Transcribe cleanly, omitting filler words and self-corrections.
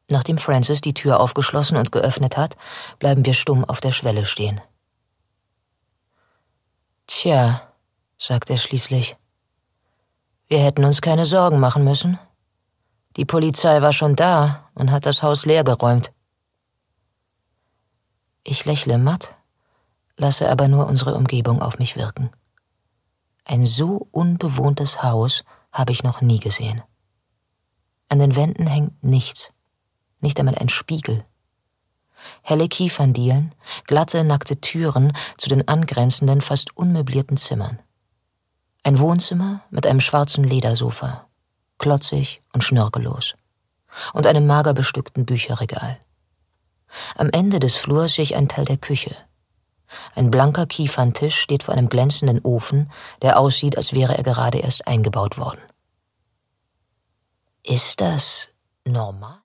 Nachdem Francis die Tür aufgeschlossen und geöffnet hat, bleiben wir stumm auf der Schwelle stehen. »Tja«, sagt er schließlich, »wir hätten uns keine Sorgen machen müssen. Die Polizei war schon da und hat das Haus leergeräumt.« Ich lächle matt, lasse aber nur unsere Umgebung auf mich wirken. Ein so unbewohntes Haus habe ich noch nie gesehen. An den Wänden hängt nichts, nicht einmal ein Spiegel. Helle Kieferndielen, glatte, nackte Türen zu den angrenzenden, fast unmöblierten Zimmern. Ein Wohnzimmer mit einem schwarzen Ledersofa, klotzig und schnörkellos, und einem mager bestückten Bücherregal. Am Ende des Flurs sehe ich einen Teil der Küche. Ein blanker Kieferntisch steht vor einem glänzenden Ofen, der aussieht, als wäre er gerade erst eingebaut worden. Ist das normal?